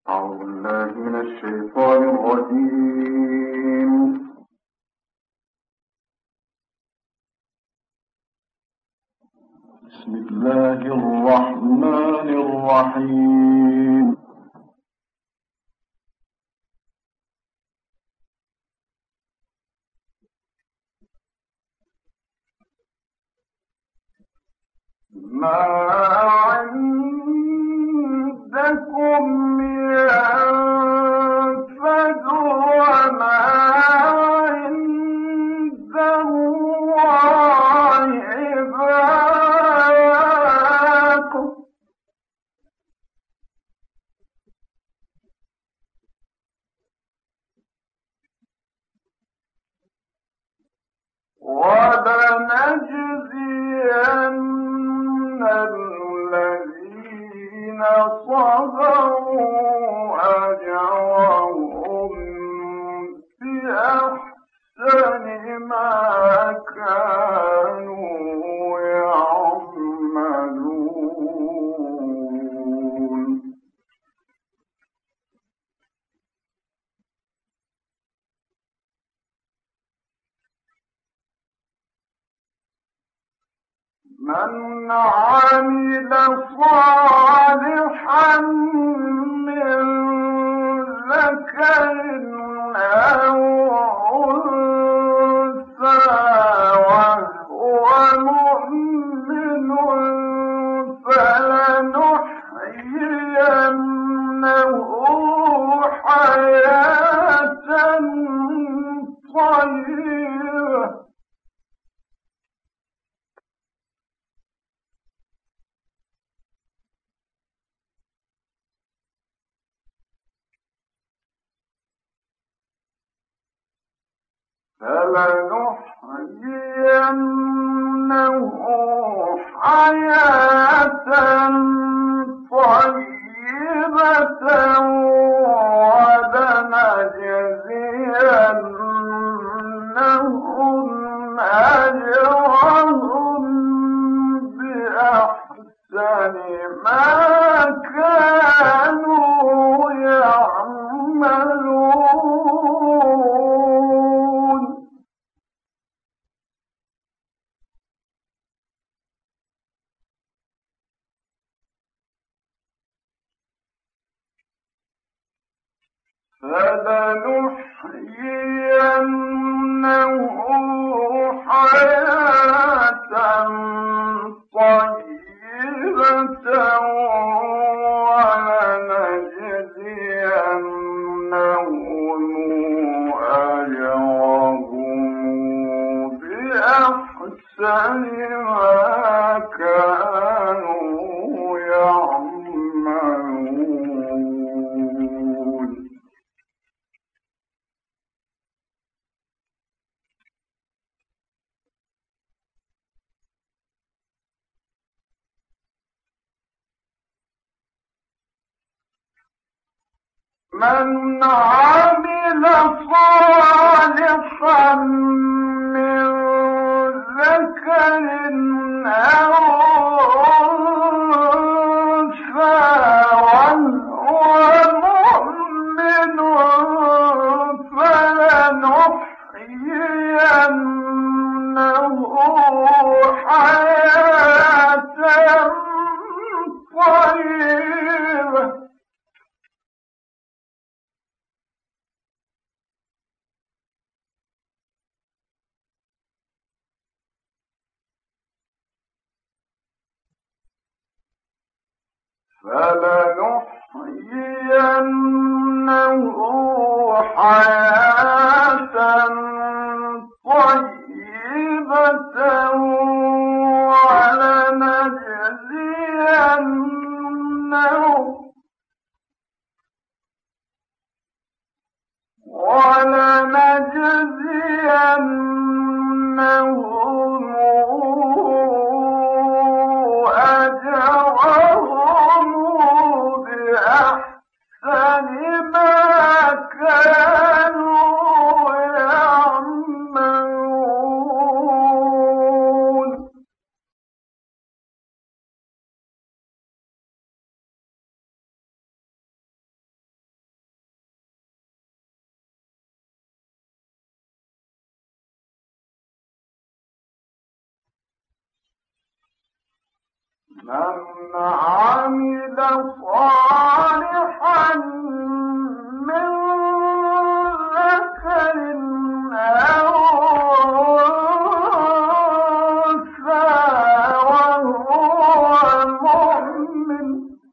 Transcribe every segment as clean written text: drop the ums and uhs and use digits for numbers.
أعوذ بالله من الشيطان الرجيم. بسم الله الرحمن الرحيم. ما عندكم ينفد وما عند الله باق. وَلَنَجْزِيَنَّ الَّذِينَ صَبَرُوا أَجْرَهُم بِأَحْسَنِ مَا كَانُوا يَعْمَلُونَ. مَنْ عَمِلَ صَالِحًا مِّن ذَكَرٍ أَوْ أُنثَىٰ وَهُوَ مُؤْمِنٌ فَلَنُحْيِيَنَّهُ حَيَاةً طَيِّبَةً. فَلَنُحْيِيَنَّهُ حَيَاةً طَيِّبَةً وَلَنَجْزِيَنَّهُمْ أَجْرَهُم بِأَحْسَنِ مَا كَانُوا يَعْمَلُونَ. فَلَنُحْيِيَنَّهُ حَيَاةً طَيِّبَةً وَلَنَجْزِيَنَّهُمْ أَجْرَهُم بِأَحْسَنِ مَا كَانُوا يَعْمَلُونَ. مَنْ عَمِلَ صَالِحًا مِّن ذَكَرٍ أَوْ أُنثَىٰ وَهُوَ مُؤْمِنٌ فَلَنُحْيِيَنَّهُ حَيَاةً طَيِّبَةً فَلَنُحْيِيَنَّهُ حَيَاةً طَيِّبَةً وَلَنَجْزِيَنَّهُمْ أَجْرَهُم بِأَحْسَنِ مَا كَانُوا يَعْمَلُونَ. من عمل صالحا من ذكر أو أنثى وهو مؤمن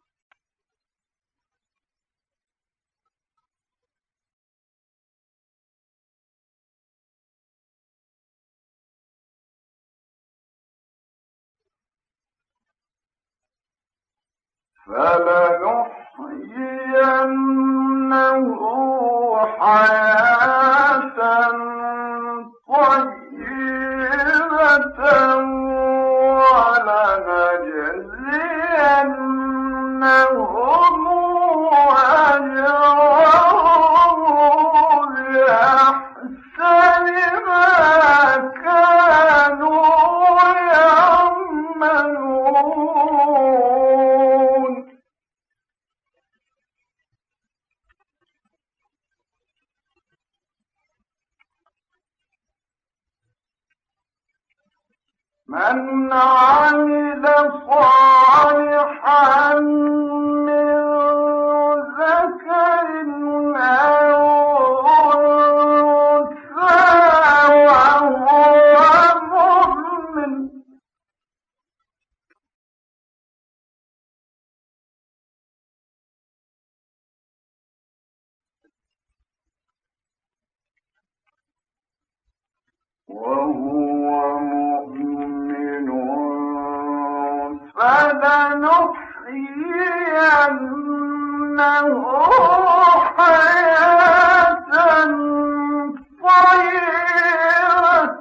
فلنحيينه حياة طيبة ولنجزينهم أجرهم بأحسن ما كانوا يعملون من عمل صالحا من ذكر أو أنثى وهو مؤمن فلنحيينه حياة طيبة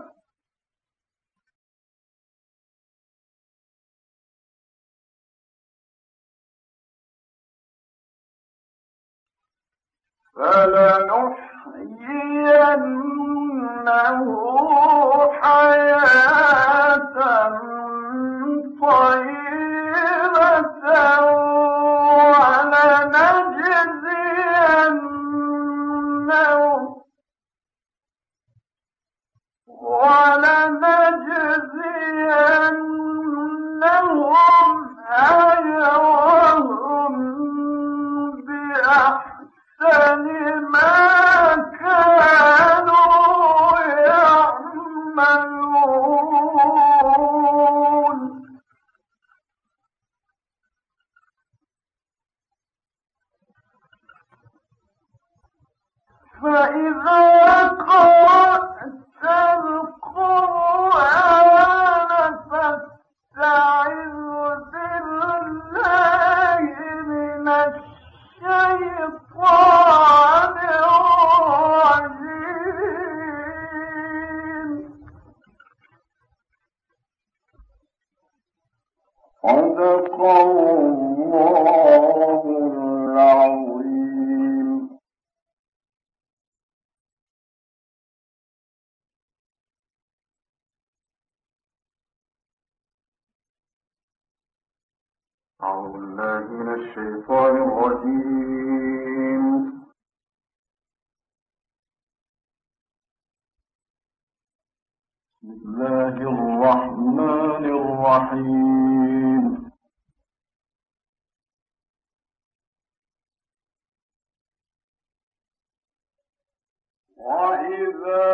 فلنحيينه حياة طيبة ولنجزينهم أجرهم بأحسن ما كانوا يعملون فإذا قرأت القرآن فاستعذ بالله من الشيطان الرجيم صدق الله العظيم. أعوذ بالله من الشيطان الرجيم. بسم الله الرحمن الرحيم. وإذا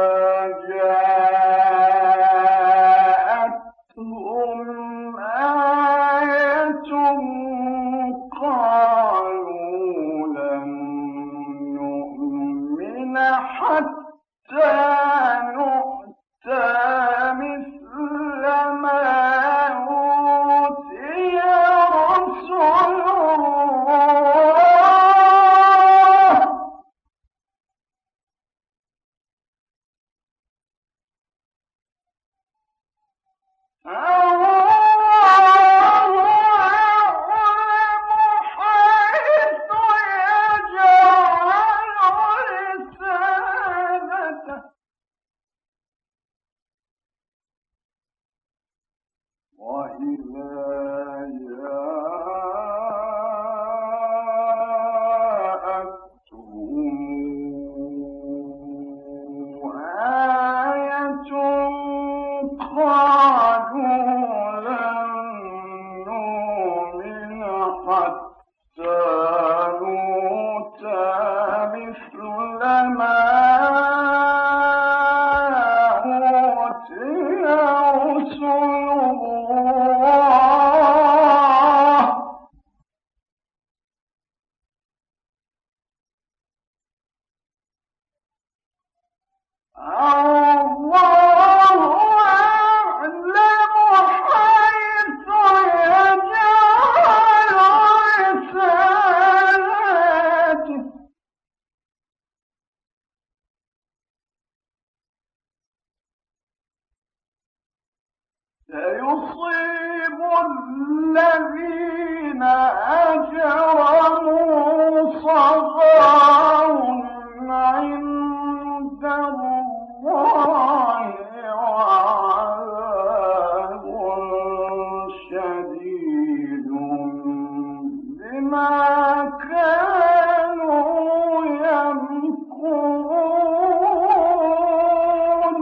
جاءتهم آية قالوا لن نؤمن حتى نؤتى مثل ما أوتي رسل الله الله أعلم سيصيب الذين أجرموا صغار عند الله وعذاب شديد بما كانوا يمكرون.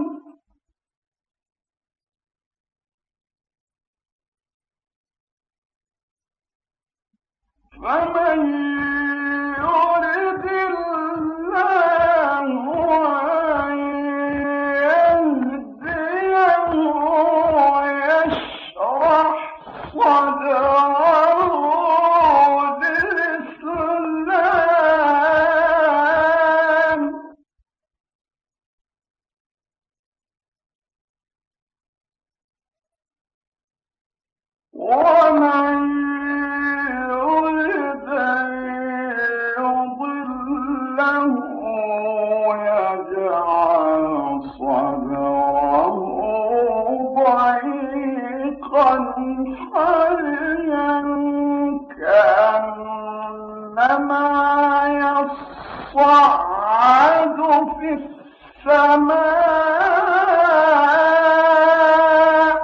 فمن يرد الله أن يهديه يشرح صدره للإسلام، ومن حريا كأنما يصعد في السماء،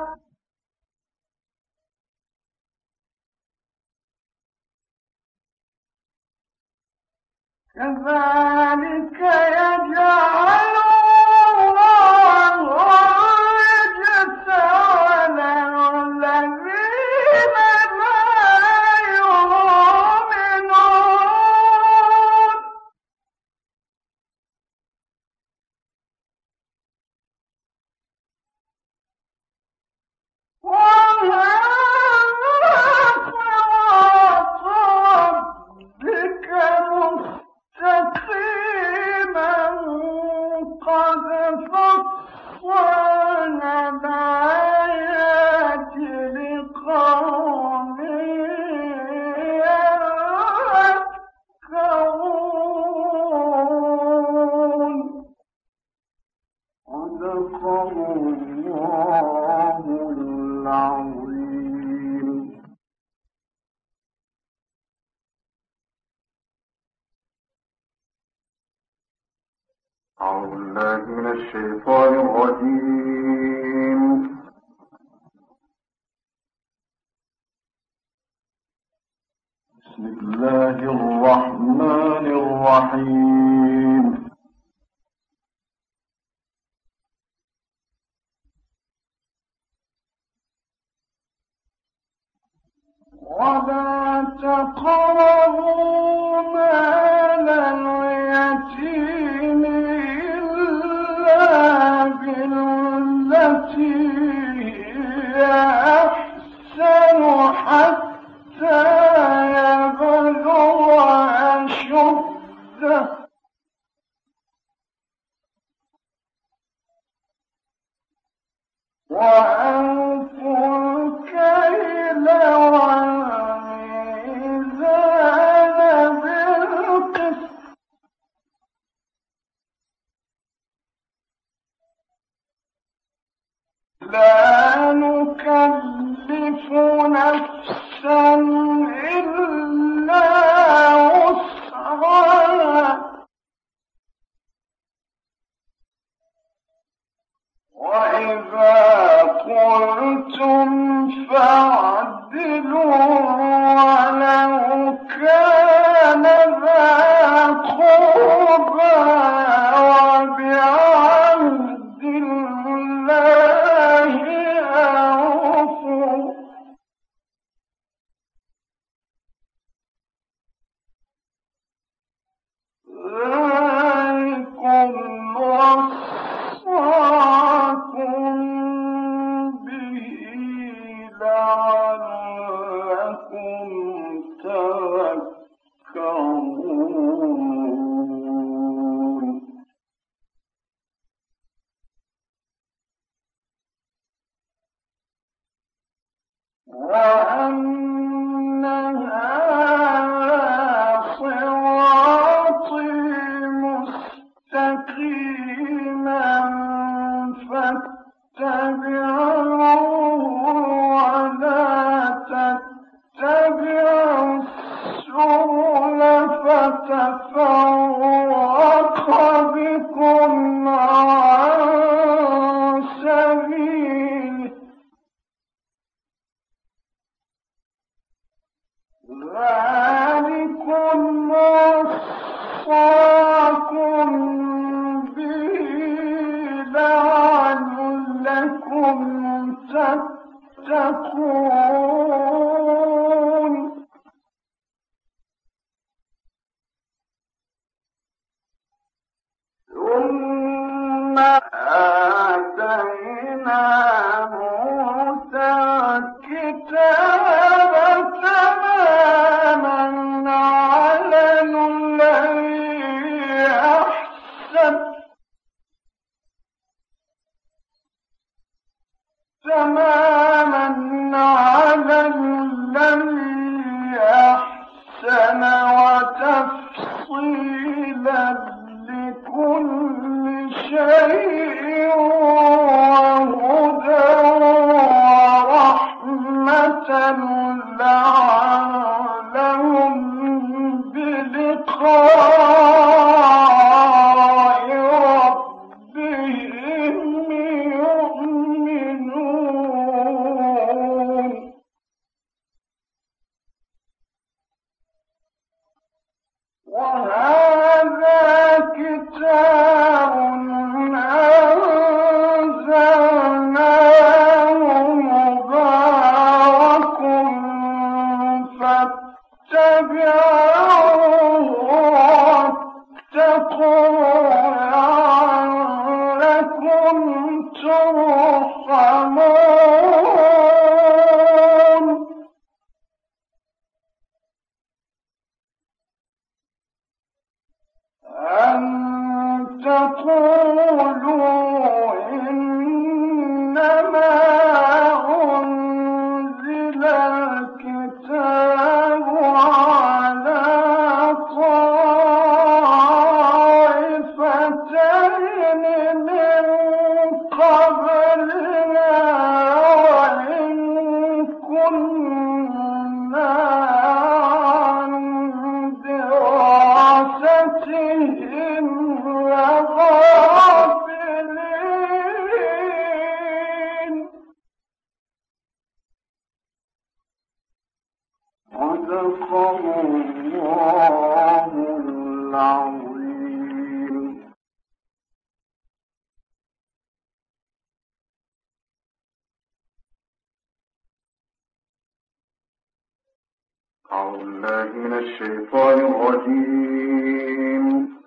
كذلك يجعل الله الرجس على الذين لا يؤمنون. وهذا صراط ربك مستقيما قد فصلنا الآيات لقوم يذكرون. صدق الله العظيم. أعوذ بالله من الشيطان الرجيم. بسم الله الرحمن الرحيم. ولا تقربوا مال اليتيم إلا بالتي هي أحسن حتى يبلغ أشده، وأوفوا الكيل والميزان بالقسط، لا نكلف نفسا إلا وسعها، وإذا قلتم فاعدلوا ولو كان ذا قربى، وبعهد الله أوفوا. ذلكم وصاكم به لعلكم تذكرون. تفرق بكم عن سبيله ذلكم وصاكم به لعلكم تتقون ثم آتينا موسى الكتاب تماما على الذي أحسن وتفصيلا لكل شيء وهدى ورحمة لعلهم بلقاء ربهم يؤمنون وهذا كتاب أنزلناه مبارك فاتبعوه واتقوا لعلكم ترحمون أن تقولوا إنما أنزل الكتاب على طائفتين من قبلنا وإن كنا عن دراستهم لغافلين صدق الله العظيم. أعوذ بالله من الشيطان الرجيم.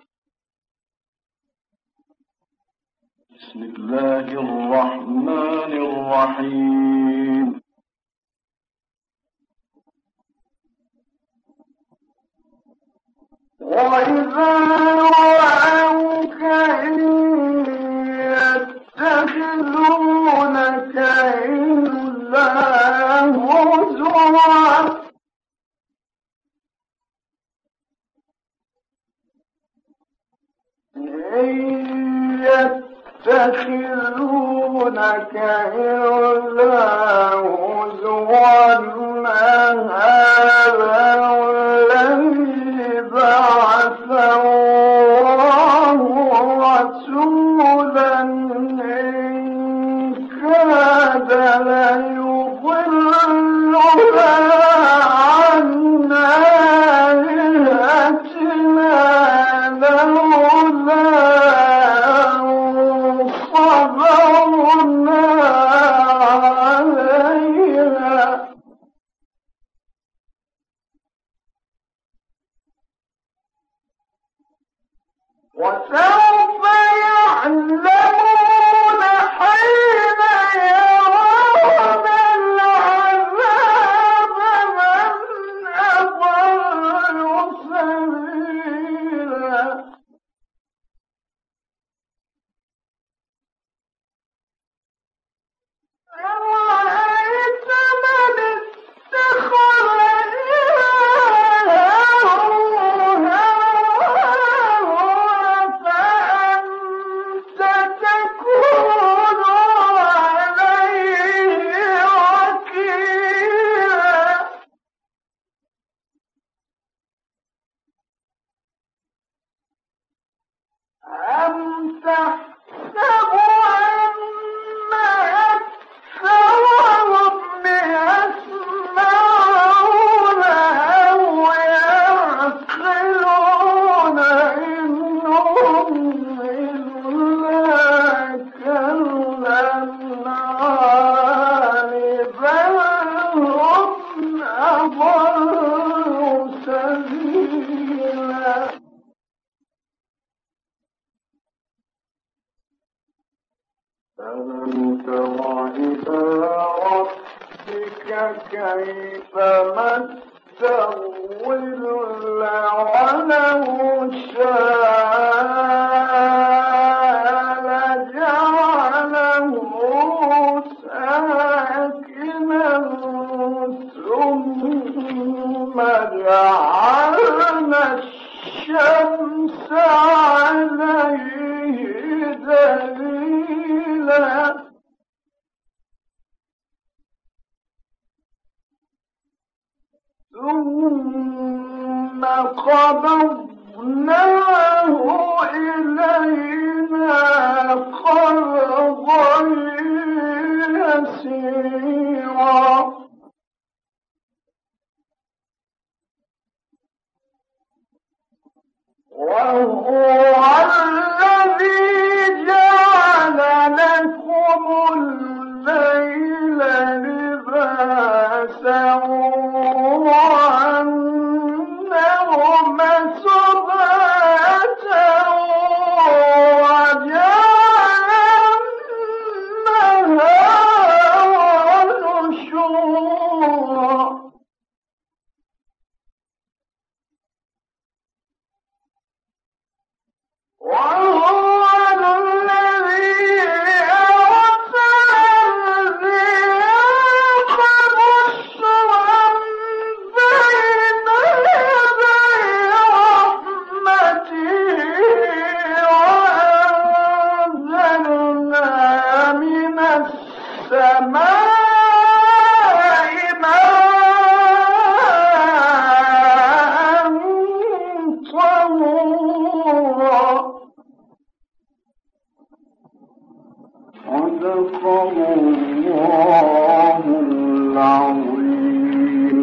بسم الله الرحمن الرحيم. وإذا رأوك إن يتخذونك إلا هزوا يتخذونك إلا هزوا هذا الذي بعث الله رسولا إن كاد ليضلنا عن آلهتنا لولا صبرنا عليها وسوف يعلمون حين يرون العذاب من أضل سبيلا. أرأيت من اتخذ إلهه هواه ألم تر إلى ربك كيف مد الظل ولو شاء لجعله ساكنا ثم جعلنا الشمس عليه دليلا ثم قبضناه إلينا قبضا يسيرا وهو الذي جعل لكم الليل لباسا والنوم سباتا وجعل النهار نشورا وهو الذي أرسل الرياح بشرا بين يدي رحمته وأنزلنا من السماء ماء طهورا صدق الله العظيم.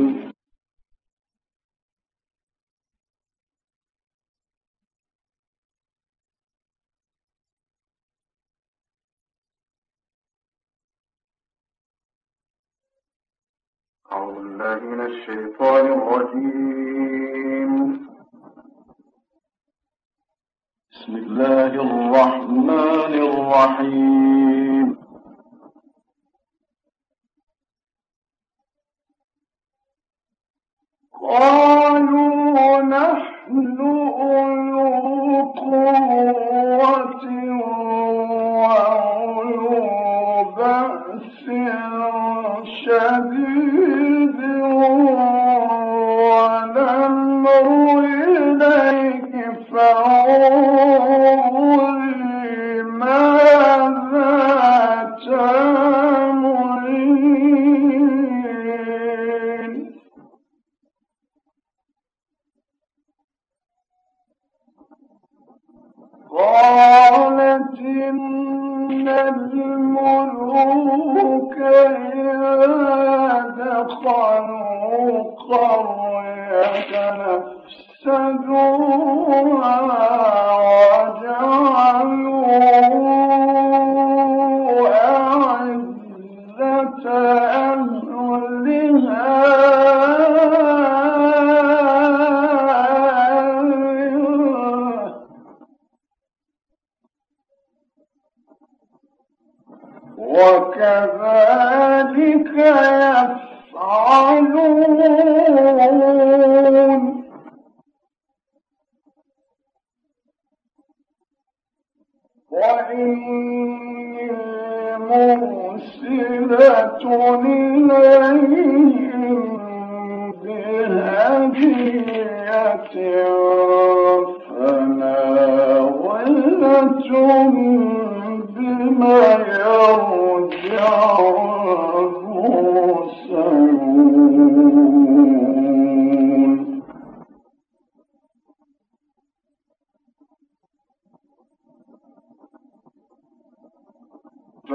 أعوذ بالله من الشيطان الرجيم. بسم الله الرحمن الرحيم. قالوا نحن أولو قوة وأولو بأس شديد والأمر إليك فانظري ماذا تأمرين. قالت إن الملوك إذا دخلوا قرية أفسدوها وجعلوا أعزة أهلها وكذلك يفعلون. وإني مرسلة إليهم بهدية فناولة بما يرجع المرسلون.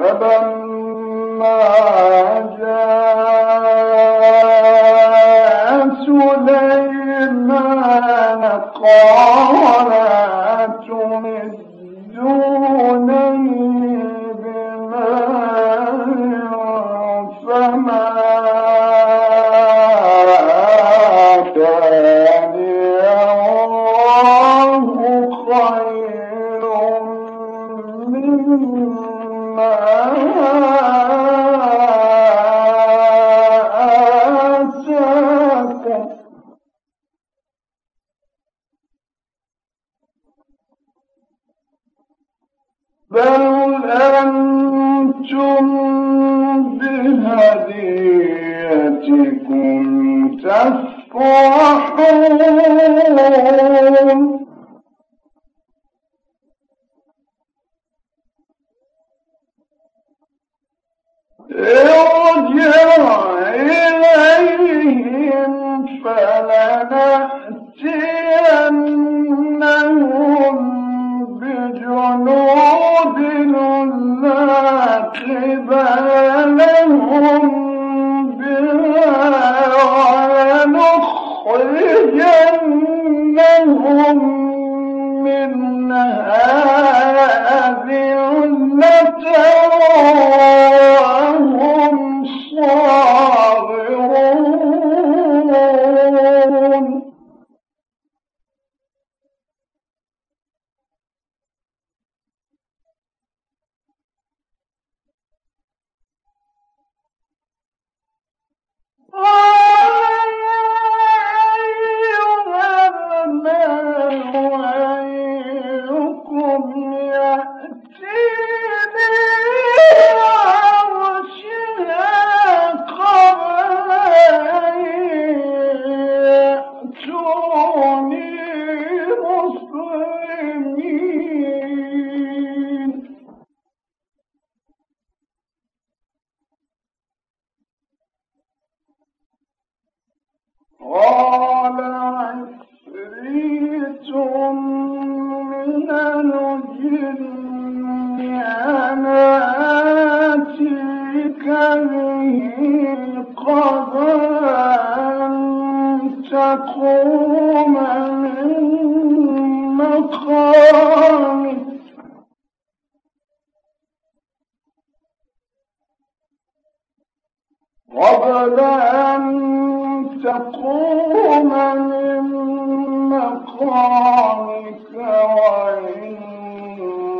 فلما جاء سليمان قال أتمدونني بمال فما آتاني الله خير مما آتاكم بل أنتم بهديتكم تفرحون ارجع إليهم فلنأتينهم بجنود لا قبل لهم بها ونخرجنهم منها أذلة وهم صاغرون قال عفريت من الجن أنا آتيك به قبل أن تقوم من مقامك قبل أن تقوم من مقامك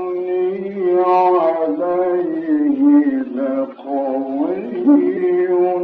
وإني عليه لقوي